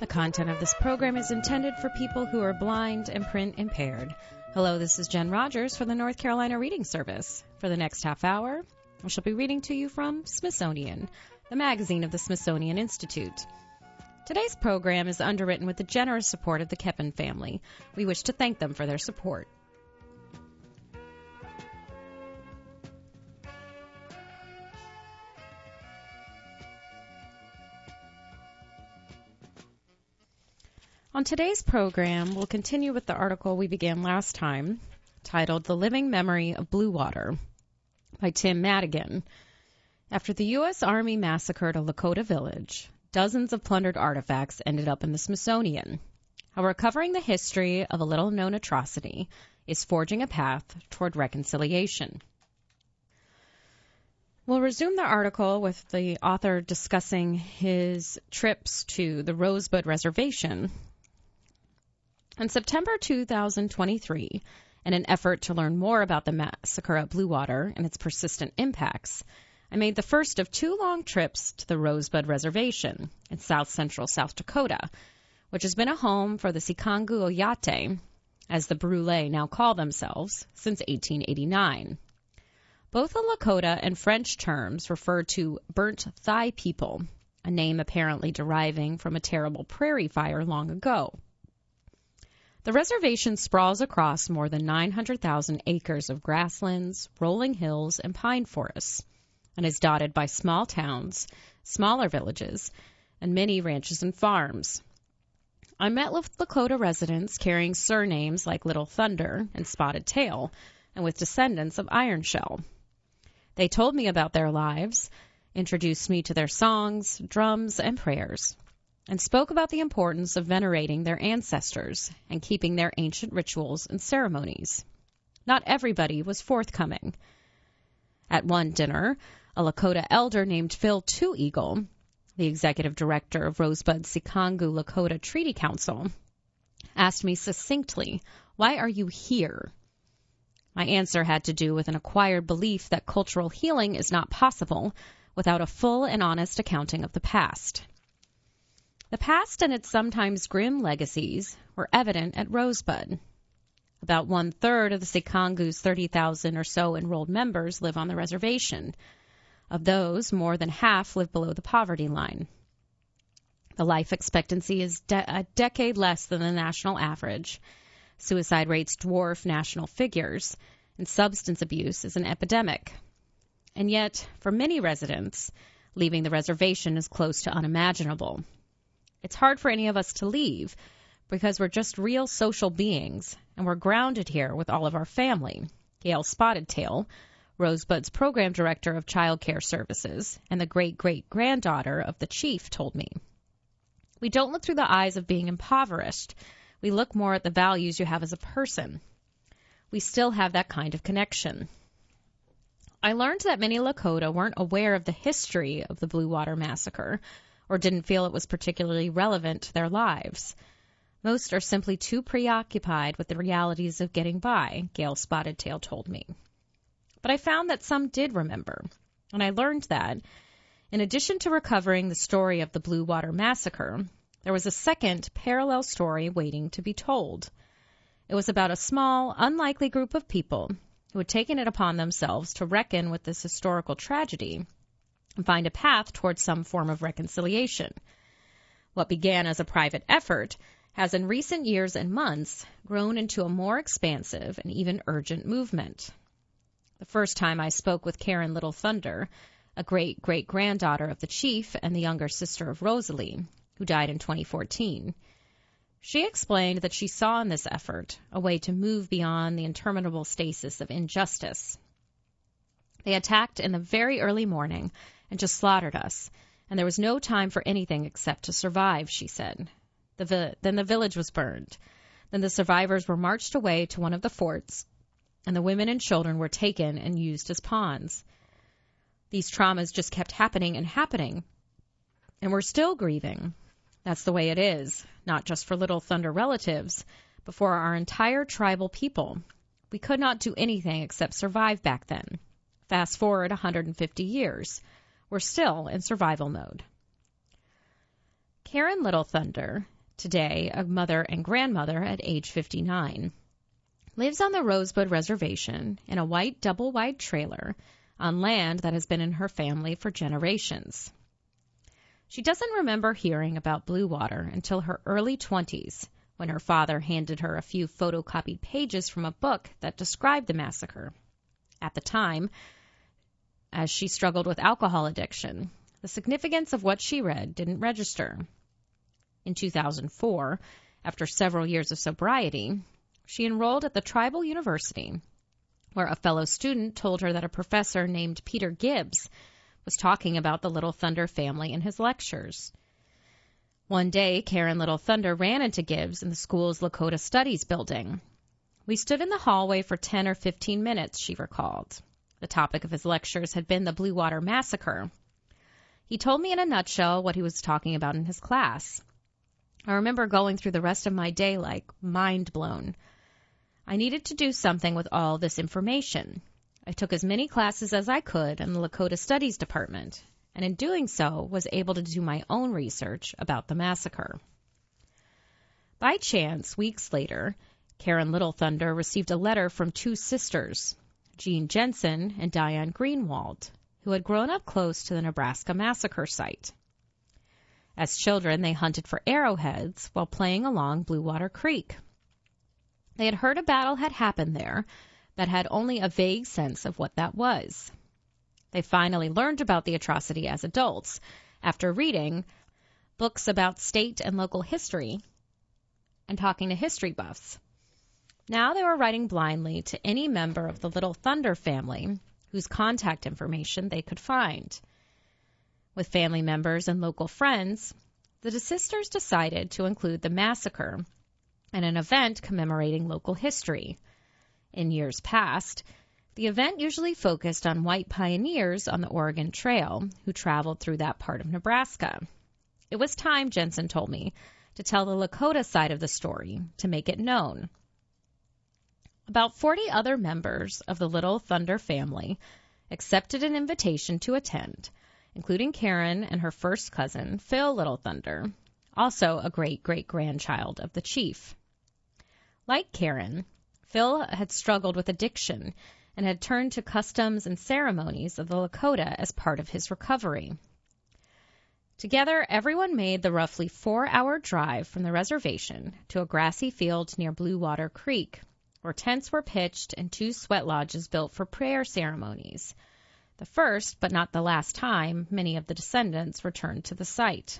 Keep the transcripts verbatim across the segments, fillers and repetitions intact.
The content of this program is intended for people who are blind and print impaired. Hello, this is Jen Rogers for the North Carolina Reading Service. For the next half hour, I shall be reading to you from Smithsonian, the magazine of the Smithsonian Institute. Today's program is underwritten with the generous support of the Keppen family. We wish to thank them for their support. On today's program, we'll continue with the article we began last time, titled The Living Memory of Blue Water, by Tim Madigan. After the U S Army massacred a Lakota village, dozens of plundered artifacts ended up in the Smithsonian. How recovering the history of a little-known atrocity is forging a path toward reconciliation. We'll resume the article with the author discussing his trips to the Rosebud Reservation. In September two thousand twenty-three, in an effort to learn more about the massacre at Blue Water and its persistent impacts, I made the first of two long trips to the Rosebud Reservation in south-central South Dakota, which has been a home for the Sicangu Oyate, as the Brule now call themselves, since eighteen eighty-nine. Both the Lakota and French terms refer to burnt thigh people, a name apparently deriving from a terrible prairie fire long ago. The reservation sprawls across more than nine hundred thousand acres of grasslands, rolling hills, and pine forests, and is dotted by small towns, smaller villages, and many ranches and farms. I met with Lakota residents carrying surnames like Little Thunder and Spotted Tail, and with descendants of Iron Shell. They told me about their lives, introduced me to their songs, drums, and prayers, and spoke about the importance of venerating their ancestors and keeping their ancient rituals and ceremonies. Not everybody was forthcoming. At one dinner, a Lakota elder named Phil Two Eagle, the executive director of Rosebud Sicangu Lakota Treaty Council, asked me succinctly, "Why are you here?" My answer had to do with an acquired belief that cultural healing is not possible without a full and honest accounting of the past. The past and its sometimes grim legacies were evident at Rosebud. About one-third of the Sicangu's thirty thousand or so enrolled members live on the reservation. Of those, more than half live below the poverty line. The life expectancy is de- a decade less than the national average. Suicide rates dwarf national figures, and substance abuse is an epidemic. And yet, for many residents, leaving the reservation is close to unimaginable. It's hard for any of us to leave because we're just real social beings, and we're grounded here with all of our family. Gail Spotted Tail, Rosebud's program director of child care services and the great-great-granddaughter of the chief, told me. We don't look through the eyes of being impoverished. We look more at the values you have as a person. We still have that kind of connection. I learned that many Lakota weren't aware of the history of the Blue Water Massacre or didn't feel it was particularly relevant to their lives. Most are simply too preoccupied with the realities of getting by, Gail Spotted Tail told me. But I found that some did remember, and I learned that, in addition to recovering the story of the Blue Water Massacre, there was a second parallel story waiting to be told. It was about a small, unlikely group of people who had taken it upon themselves to reckon with this historical tragedy and find a path towards some form of reconciliation. What began as a private effort has in recent years and months grown into a more expansive and even urgent movement. The first time I spoke with Karen Little Thunder, a great-great-granddaughter of the chief and the younger sister of Rosalie, who died in twenty fourteen. She explained that she saw in this effort a way to move beyond the interminable stasis of injustice. They attacked in the very early morning and just slaughtered us, and there was no time for anything except to survive, she said. The vi- then the village was burned. Then the survivors were marched away to one of the forts, and the women and children were taken and used as pawns. These traumas just kept happening and happening, and we're still grieving. That's the way it is, not just for Little Thunder relatives, but for our entire tribal people. We could not do anything except survive back then. Fast forward one hundred fifty years. We're still in survival mode. Karen Little Thunder, today a mother and grandmother at age fifty-nine, lives on the Rosebud Reservation in a white double-wide trailer on land that has been in her family for generations. She doesn't remember hearing about Blue Water until her early twenties, when her father handed her a few photocopied pages from a book that described the massacre. At the time, as she struggled with alcohol addiction, the significance of what she read didn't register. In two thousand four, after several years of sobriety, she enrolled at the Tribal University, where a fellow student told her that a professor named Peter Gibbs was talking about the Little Thunder family in his lectures. One day, Karen Little Thunder ran into Gibbs in the school's Lakota Studies building. We stood in the hallway for ten or fifteen minutes, she recalled. The topic of his lectures had been the Blue Water Massacre. He told me in a nutshell what he was talking about in his class. I remember going through the rest of my day like mind blown. I needed to do something with all this information. I took as many classes as I could in the Lakota Studies department, and in doing so was able to do my own research about the massacre. By chance, weeks later, Karen Little Thunder received a letter from two sisters, Jean Jensen and Diane Greenwald, who had grown up close to the Nebraska massacre site. As children, they hunted for arrowheads while playing along Blue Water Creek. They had heard a battle had happened there, but had only a vague sense of what that was. They finally learned about the atrocity as adults, after reading books about state and local history and talking to history buffs. Now they were writing blindly to any member of the Little Thunder family whose contact information they could find. With family members and local friends, the sisters decided to include the massacre and an event commemorating local history. In years past, the event usually focused on white pioneers on the Oregon Trail who traveled through that part of Nebraska. It was time, Jensen told me, to tell the Lakota side of the story, to make it known. About forty other members of the Little Thunder family accepted an invitation to attend, including Karen and her first cousin, Phil Little Thunder, also a great-great-grandchild of the chief. Like Karen, Phil had struggled with addiction and had turned to customs and ceremonies of the Lakota as part of his recovery. Together, everyone made the roughly four-hour drive from the reservation to a grassy field near Blue Water Creek, where tents were pitched and two sweat lodges built for prayer ceremonies. The first, but not the last time, many of the descendants returned to the site.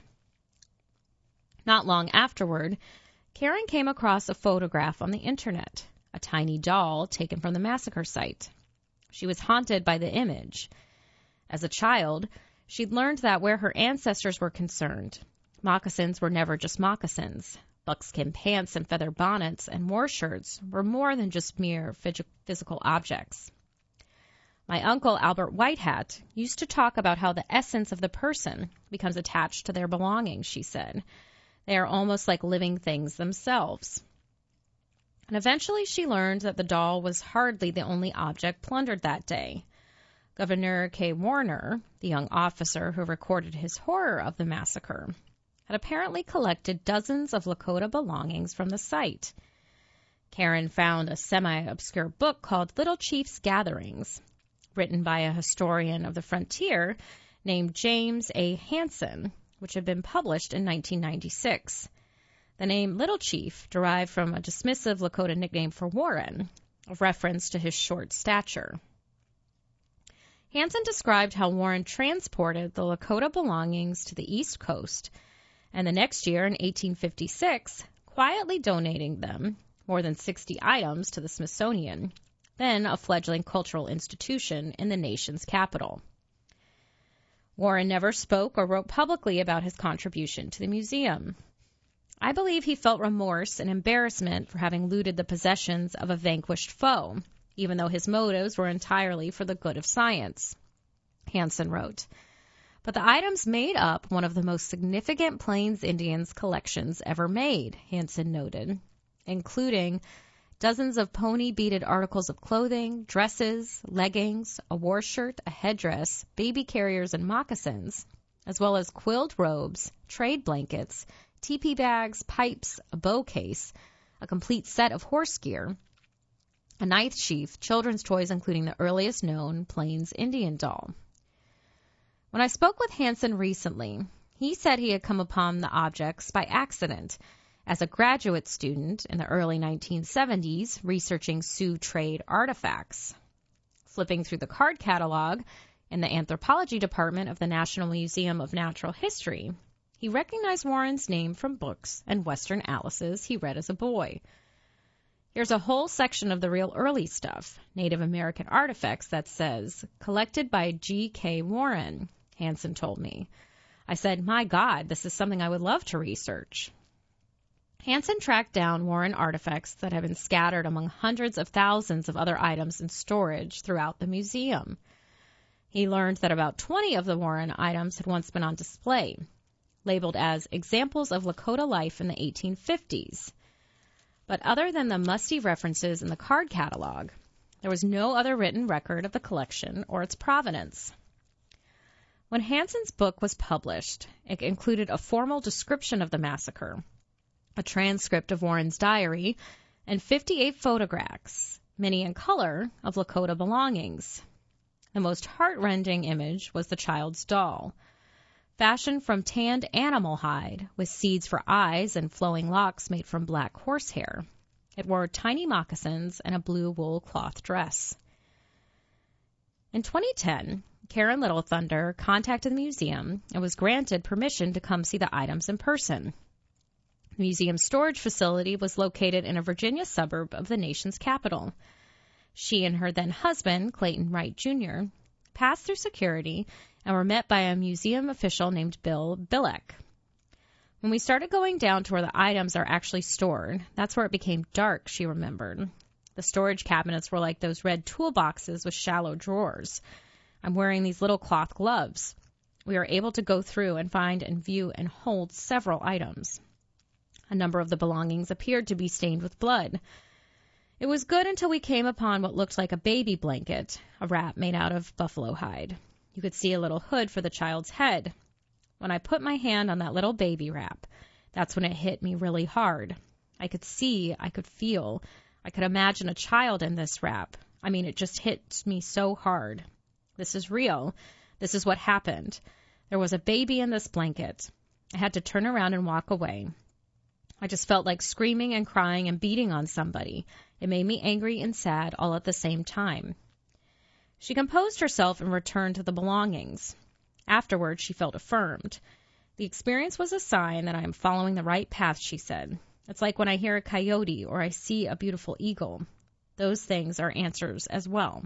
Not long afterward, Karen came across a photograph on the internet, a tiny doll taken from the massacre site. She was haunted by the image. As a child, she'd learned that where her ancestors were concerned, moccasins were never just moccasins. Buckskin pants and feather bonnets and war shirts were more than just mere physical objects. My uncle, Albert Whitehat, used to talk about how the essence of the person becomes attached to their belongings, she said. They are almost like living things themselves. And eventually she learned that the doll was hardly the only object plundered that day. Governor K. Warner, the young officer who recorded his horror of the massacre, had apparently collected dozens of Lakota belongings from the site. Karen found a semi-obscure book called Little Chief's Gatherings, written by a historian of the frontier named James A. Hansen, which had been published in nineteen ninety-six. The name Little Chief derived from a dismissive Lakota nickname for Warren, a reference to his short stature. Hansen described how Warren transported the Lakota belongings to the East Coast, and the next year, in eighteen fifty-six, quietly donating them, more than sixty items, to the Smithsonian, then a fledgling cultural institution in the nation's capital. Warren never spoke or wrote publicly about his contribution to the museum. I believe he felt remorse and embarrassment for having looted the possessions of a vanquished foe, even though his motives were entirely for the good of science, Hansen wrote. But the items made up one of the most significant Plains Indians collections ever made, Hansen noted, including dozens of pony-beaded articles of clothing, dresses, leggings, a war shirt, a headdress, baby carriers and moccasins, as well as quilled robes, trade blankets, teepee bags, pipes, a bow case, a complete set of horse gear, a knife sheath, children's toys including the earliest known Plains Indian doll. When I spoke with Hansen recently, he said he had come upon the objects by accident as a graduate student in the early nineteen seventies researching Sioux trade artifacts. Flipping through the card catalog in the anthropology department of the National Museum of Natural History, he recognized Warren's name from books and Western atlases he read as a boy. Here's a whole section of the real early stuff, Native American artifacts, that says, collected by G K Warren, Hansen told me. I said, my God, this is something I would love to research. Hansen tracked down Warren artifacts that have been scattered among hundreds of thousands of other items in storage throughout the museum. He learned that about twenty of the Warren items had once been on display, labeled as examples of Lakota life in the eighteen fifties. But other than the musty references in the card catalog, there was no other written record of the collection or its provenance. When Hansen's book was published, it included a formal description of the massacre, a transcript of Warren's diary, and fifty-eight photographs, many in color, of Lakota belongings. The most heart-rending image was the child's doll. Fashioned from tanned animal hide, with seeds for eyes and flowing locks made from black horsehair. It wore tiny moccasins and a blue wool cloth dress. In twenty ten, Karen Little Thunder contacted the museum and was granted permission to come see the items in person. The museum's storage facility was located in a Virginia suburb of the nation's capital. She and her then-husband, Clayton Wright Junior, passed through security and were met by a museum official named Bill Bilek. When we started going down to where the items are actually stored, that's where it became dark, she remembered. The storage cabinets were like those red toolboxes with shallow drawers. I'm wearing these little cloth gloves. We were able to go through and find and view and hold several items. A number of the belongings appeared to be stained with blood. It was good until we came upon what looked like a baby blanket, a wrap made out of buffalo hide. You could see a little hood for the child's head. When I put my hand on that little baby wrap, that's when it hit me really hard. I could see, I could feel, I could imagine a child in this wrap. I mean, it just hit me so hard. This is real. This is what happened. There was a baby in this blanket. I had to turn around and walk away. I just felt like screaming and crying and beating on somebody. It made me angry and sad all at the same time. She composed herself and returned to the belongings. Afterwards, she felt affirmed. The experience was a sign that I am following the right path, she said. It's like when I hear a coyote or I see a beautiful eagle. Those things are answers as well.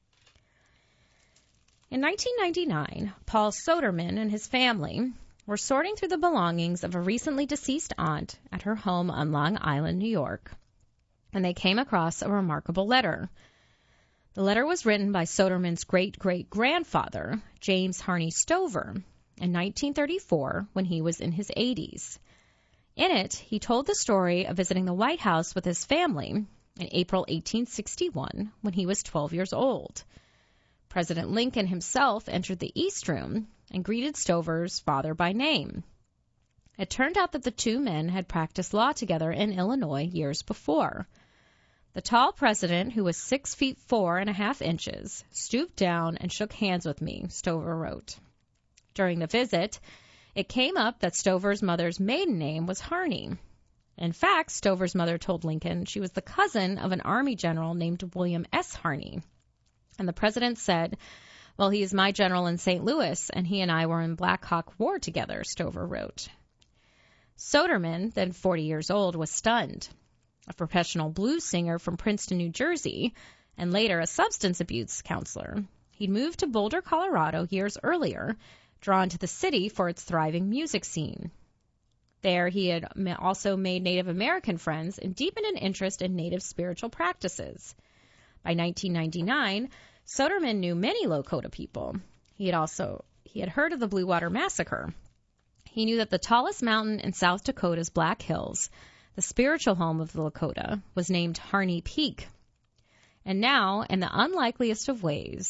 In nineteen ninety-nine, Paul Soderman and his family were sorting through the belongings of a recently deceased aunt at her home on Long Island, New York, and they came across a remarkable letter. The letter was written by Soderman's great-great-grandfather, James Harney Stover, in nineteen thirty-four when he was in his eighties. In it, he told the story of visiting the White House with his family in April eighteen sixty-one when he was twelve years old. President Lincoln himself entered the East Room and greeted Stover's father by name. It turned out that the two men had practiced law together in Illinois years before. The tall president, who was six feet four and a half inches, stooped down and shook hands with me, Stover wrote. During the visit, it came up that Stover's mother's maiden name was Harney. In fact, Stover's mother told Lincoln she was the cousin of an Army general named William S. Harney. And the president said, well, he is my general in Saint Louis, and he and I were in Black Hawk War together, Stover wrote. Soderman, then forty years old, was stunned. A professional blues singer from Princeton, New Jersey, and later a substance abuse counselor, he'd moved to Boulder, Colorado years earlier, drawn to the city for its thriving music scene. There, he had also made Native American friends and deepened an interest in Native spiritual practices. By nineteen ninety-nine, Soderman knew many Lakota people. He had also he had heard of the Blue Water Massacre. He knew that the tallest mountain in South Dakota's Black Hills, the spiritual home of the Lakota, was named Harney Peak. And now, in the unlikeliest of ways,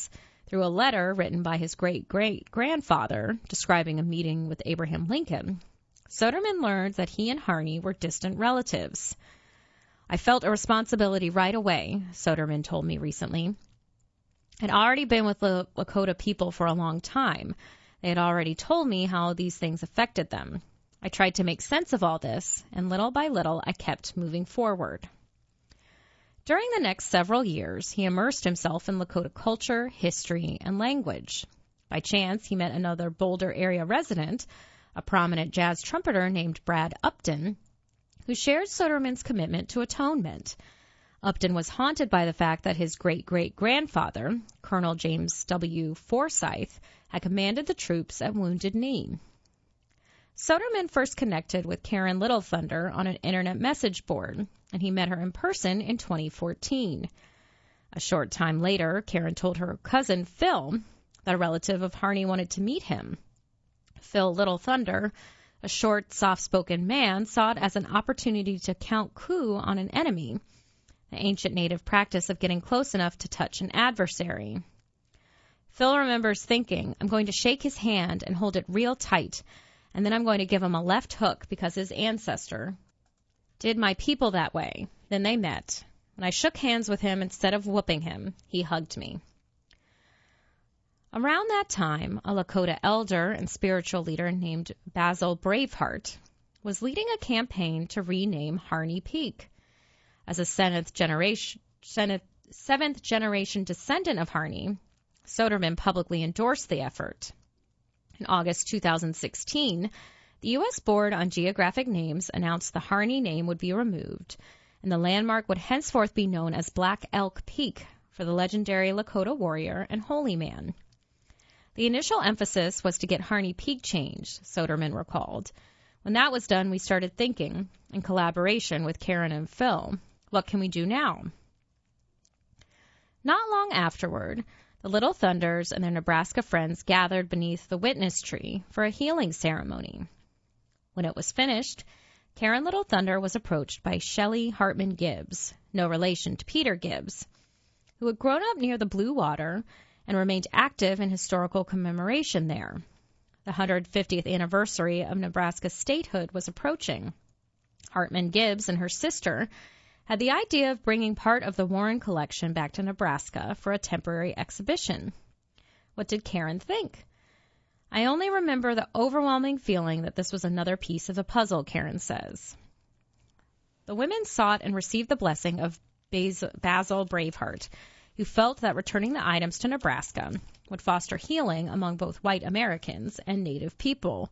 Through a letter written by his great-great-grandfather describing a meeting with Abraham Lincoln, Soderman learned that he and Harney were distant relatives. I felt a responsibility right away, Soderman told me recently. I'd already been with the Lakota people for a long time. They had already told me how these things affected them. I tried to make sense of all this, and little by little I kept moving forward. During the next several years, he immersed himself in Lakota culture, history, and language. By chance, he met another Boulder area resident, a prominent jazz trumpeter named Brad Upton, who shared Soderman's commitment to atonement. Upton was haunted by the fact that his great-great-grandfather, Colonel James W. Forsyth, had commanded the troops at Wounded Knee. Soderman first connected with Karen Little Thunder on an internet message board, and he met her in person in twenty fourteen. A short time later, Karen told her cousin Phil that a relative of Harney wanted to meet him. Phil Little Thunder, a short, soft-spoken man, saw it as an opportunity to count coup on an enemy, the ancient native practice of getting close enough to touch an adversary. Phil remembers thinking, I'm going to shake his hand and hold it real tight, and then I'm going to give him a left hook because his ancestor did my people that way. Then they met. When I shook hands with him, instead of whooping him, he hugged me. Around that time, a Lakota elder and spiritual leader named Basil Braveheart was leading a campaign to rename Harney Peak. As a seventh generation, seventh generation descendant of Harney, Soderman publicly endorsed the effort. In August two thousand sixteen, the U S Board on Geographic Names announced the Harney name would be removed, and the landmark would henceforth be known as Black Elk Peak for the legendary Lakota warrior and holy man. The initial emphasis was to get Harney Peak changed, Soderman recalled. When that was done, we started thinking, in collaboration with Karen and Phil, what can we do now? Not long afterward, the Little Thunders and their Nebraska friends gathered beneath the witness tree for a healing ceremony. When it was finished, Karen Little Thunder was approached by Shelley Hartman Gibbs, no relation to Peter Gibbs, who had grown up near the Blue Water and remained active in historical commemoration there. The one hundred fiftieth anniversary of Nebraska's statehood was approaching. Hartman Gibbs and her sister had the idea of bringing part of the Warren collection back to Nebraska for a temporary exhibition. What did Karen think? I only remember the overwhelming feeling that this was another piece of the puzzle, Karen says. The women sought and received the blessing of Basil Braveheart, who felt that returning the items to Nebraska would foster healing among both white Americans and Native people.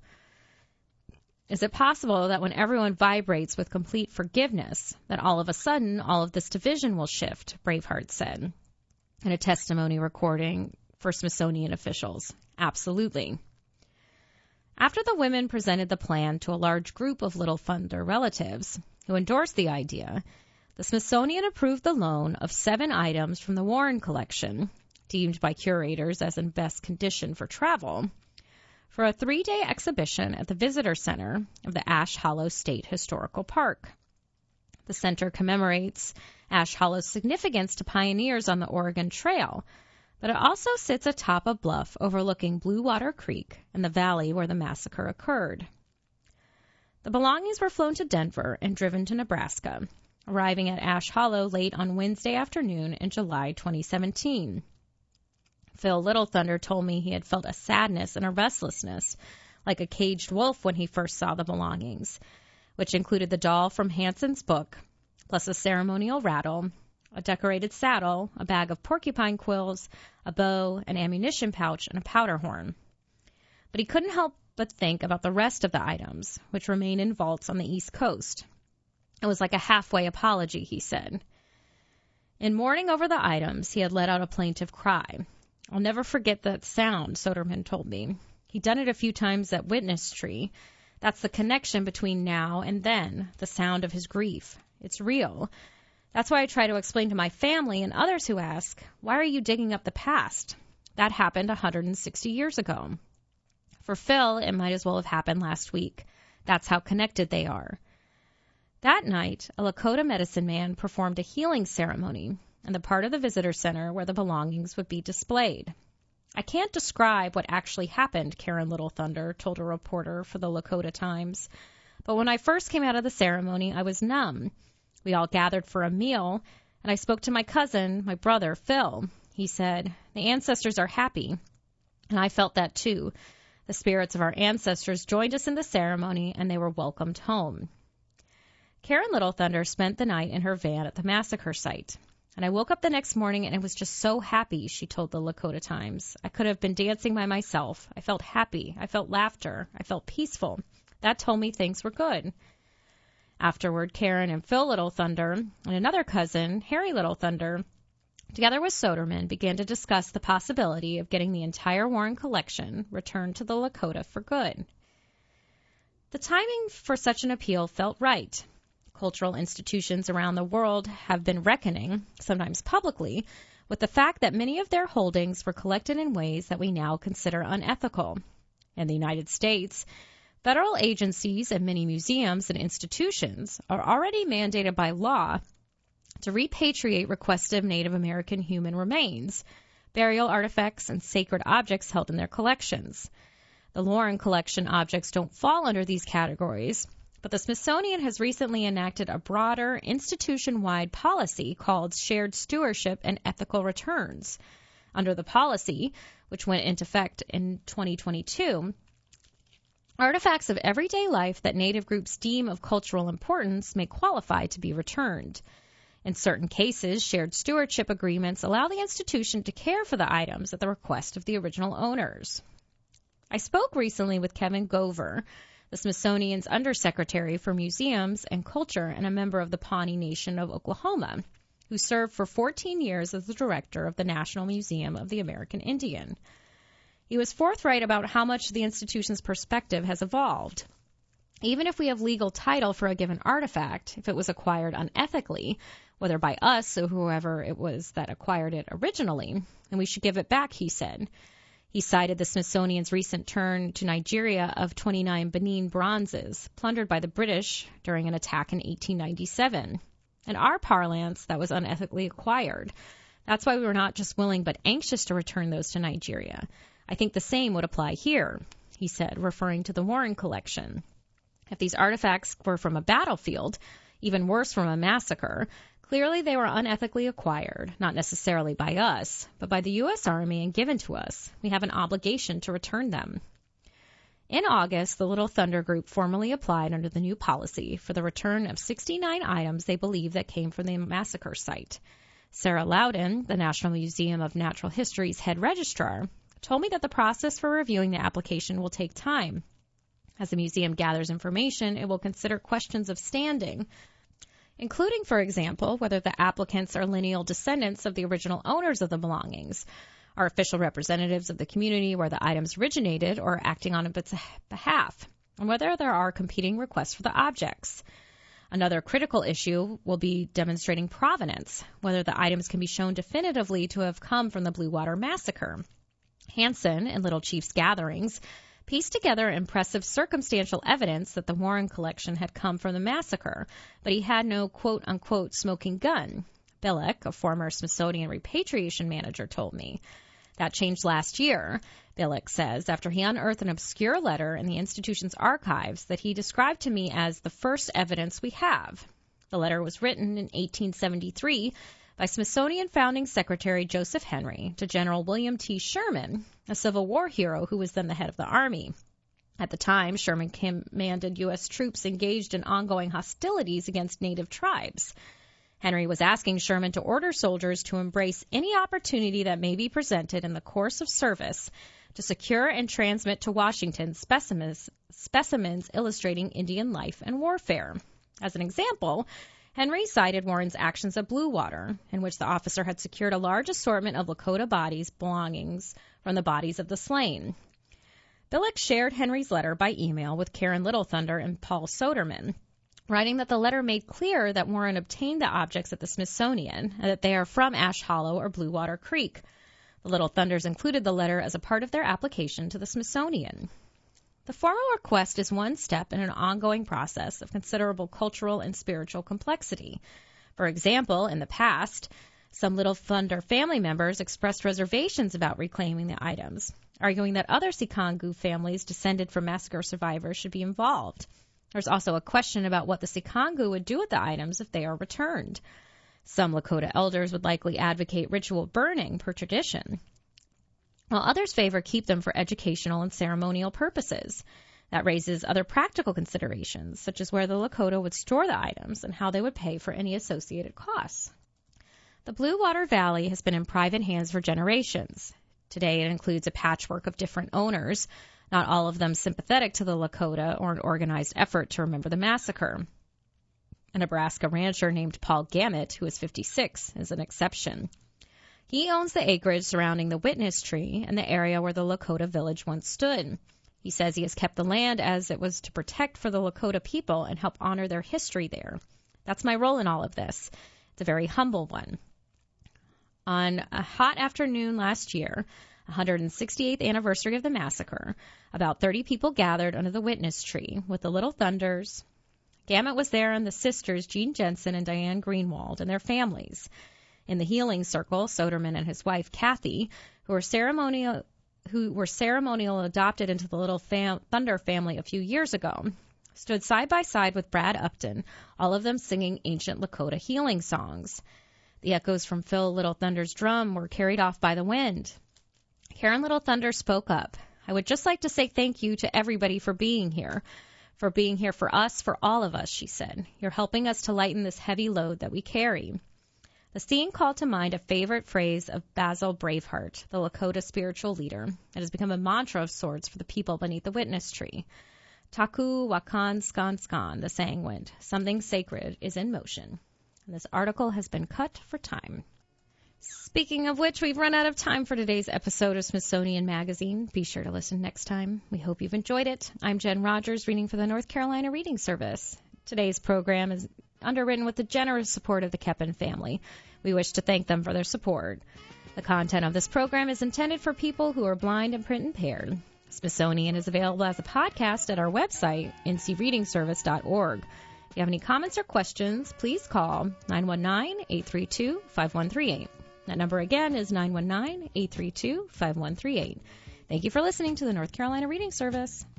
Is it possible that when everyone vibrates with complete forgiveness, that all of a sudden all of this division will shift, Braveheart said in a testimony recording for Smithsonian officials. Absolutely. After the women presented the plan to a large group of Little Thunder relatives who endorsed the idea, the Smithsonian approved the loan of seven items from the Warren collection, deemed by curators as in best condition for travel, for a three-day exhibition at the Visitor Center of the Ash Hollow State Historical Park. The center commemorates Ash Hollow's significance to pioneers on the Oregon Trail, but it also sits atop a bluff overlooking Blue Water Creek and the valley where the massacre occurred. The belongings were flown to Denver and driven to Nebraska, arriving at Ash Hollow late on Wednesday afternoon in July twenty seventeen. Phil Little Thunder told me he had felt a sadness and a restlessness, like a caged wolf when he first saw the belongings, which included the doll from Hanson's book, plus a ceremonial rattle, a decorated saddle, a bag of porcupine quills, a bow, an ammunition pouch, and a powder horn. But he couldn't help but think about the rest of the items, which remain in vaults on the East Coast. It was like a halfway apology, he said. In mourning over the items, he had let out a plaintive cry. I'll never forget that sound, Soderman told me. He'd done it a few times at Witness Tree. That's the connection between now and then, the sound of his grief. It's real. That's why I try to explain to my family and others who ask, why are you digging up the past? That happened one hundred sixty years ago. For Phil, it might as well have happened last week. That's how connected they are. That night, a Lakota medicine man performed a healing ceremony in the part of the visitor center where the belongings would be displayed. I can't describe what actually happened, Karen Little Thunder told a reporter for the Lakota Times. But when I first came out of the ceremony, I was numb. We all gathered for a meal, and I spoke to my cousin, my brother, Phil. He said, "The ancestors are happy." And I felt that too. The spirits of our ancestors joined us in the ceremony, and they were welcomed home. Karen Little Thunder spent the night in her van at the massacre site. And I woke up the next morning and I was just so happy, she told the Lakota Times. I could have been dancing by myself. I felt happy. I felt laughter. I felt peaceful. That told me things were good. Afterward, Karen and Phil Little Thunder and another cousin, Harry Little Thunder, together with Soderman, began to discuss the possibility of getting the entire Warren collection returned to the Lakota for good. The timing for such an appeal felt right. Cultural institutions around the world have been reckoning, sometimes publicly, with the fact that many of their holdings were collected in ways that we now consider unethical. In the United States, federal agencies and many museums and institutions are already mandated by law to repatriate requested Native American human remains, burial artifacts, and sacred objects held in their collections. The Warren collection objects don't fall under these categories, but the Smithsonian has recently enacted a broader institution-wide policy called Shared Stewardship and Ethical Returns. Under the policy, which went into effect in twenty twenty-two, artifacts of everyday life that Native groups deem of cultural importance may qualify to be returned. In certain cases, shared stewardship agreements allow the institution to care for the items at the request of the original owners. I spoke recently with Kevin Gover, the Smithsonian's Undersecretary for Museums and Culture and a member of the Pawnee Nation of Oklahoma, who served for fourteen years as the director of the National Museum of the American Indian. He was forthright about how much the institution's perspective has evolved. Even if we have legal title for a given artifact, if it was acquired unethically, whether by us or whoever it was that acquired it originally, then we should give it back, he said. He cited the Smithsonian's recent turn to Nigeria of twenty-nine Benin bronzes, plundered by the British during an attack in eighteen ninety-seven. In our parlance, that was unethically acquired. That's why we were not just willing but anxious to return those to Nigeria. I think the same would apply here, he said, referring to the Warren collection. If these artifacts were from a battlefield, even worse from a massacre, clearly they were unethically acquired, not necessarily by us, but by the U S Army and given to us. We have an obligation to return them. In August, the Little Thunder Group formally applied under the new policy for the return of sixty-nine items they believe that came from the massacre site. Sarah Loudon, the National Museum of Natural History's head registrar, told me that the process for reviewing the application will take time. As the museum gathers information, it will consider questions of standing, including, for example, whether the applicants are lineal descendants of the original owners of the belongings, are official representatives of the community where the items originated or acting on its behalf, and whether there are competing requests for the objects. Another critical issue will be demonstrating provenance, whether the items can be shown definitively to have come from the Blue Water Massacre. Hansen, in Little Chief's gatherings, pieced together impressive circumstantial evidence that the Warren collection had come from the massacre, but he had no quote-unquote smoking gun. Billick, a former Smithsonian repatriation manager, told me. That changed last year, Billick says, after he unearthed an obscure letter in the institution's archives that he described to me as the first evidence we have. The letter was written in eighteen seventy-three by Smithsonian founding secretary Joseph Henry to General William T. Sherman, a Civil War hero who was then the head of the Army. At the time, Sherman commanded U S troops engaged in ongoing hostilities against native tribes. Henry was asking Sherman to order soldiers to embrace any opportunity that may be presented in the course of service to secure and transmit to Washington specimens, specimens illustrating Indian life and warfare. As an example, Henry cited Warren's actions at Blue Water, in which the officer had secured a large assortment of Lakota bodies belongings from the bodies of the slain. Billick shared Henry's letter by email with Karen Little Thunder and Paul Soderman, writing that the letter made clear that Warren obtained the objects at the Smithsonian and that they are from Ash Hollow or Blue Water Creek. The Little Thunders included the letter as a part of their application to the Smithsonian. The formal request is one step in an ongoing process of considerable cultural and spiritual complexity. For example, in the past, Some Little Thunder family members expressed reservations about reclaiming the items, arguing that other Sikangu families descended from massacre survivors should be involved. There's also a question about what the Sikangu would do with the items if they are returned. Some Lakota elders would likely advocate ritual burning per tradition, while others favor keep them for educational and ceremonial purposes. That raises other practical considerations, such as where the Lakota would store the items and how they would pay for any associated costs. The Blue Water Valley has been in private hands for generations. Today it includes a patchwork of different owners, not all of them sympathetic to the Lakota or an organized effort to remember the massacre. A Nebraska rancher named Paul Gamet, who is fifty-six, is an exception. He owns the acreage surrounding the witness tree and the area where the Lakota village once stood. He says he has kept the land as it was to protect for the Lakota people and help honor their history there. That's my role in all of this. It's a very humble one. On a hot afternoon last year, one hundred sixty-eighth anniversary of the massacre, about thirty people gathered under the witness tree with the Little Thunders. Gamet was there and the sisters Jean Jensen and Diane Greenwald and their families. In the healing circle, Soderman and his wife Kathy, who were ceremonial who were ceremonial adopted into the Little fam- Thunder family a few years ago, stood side by side with Brad Upton, all of them singing ancient Lakota healing songs. The echoes from Phil Little Thunder's drum were carried off by the wind. Karen Little Thunder spoke up. I would just like to say thank you to everybody for being here, for being here for us, for all of us, she said. You're helping us to lighten this heavy load that we carry. The scene called to mind a favorite phrase of Basil Braveheart, the Lakota spiritual leader. It has become a mantra of sorts for the people beneath the witness tree. Taku wakan skan skan, the saying went. Something sacred is in motion. And this article has been cut for time. Speaking of which, we've run out of time for today's episode of Smithsonian Magazine. Be sure to listen next time. We hope you've enjoyed it. I'm Jen Rogers, reading for the North Carolina Reading Service. Today's program is underwritten with the generous support of the Keppen family. We wish to thank them for their support. The content of this program is intended for people who are blind and print impaired. Smithsonian is available as a podcast at our website, n c reading service dot org. If you have any comments or questions, please call nine one nine, eight three two, five one three eight. That number again is nine one nine, eight three two, five one three eight. Thank you for listening to the North Carolina Reading Service.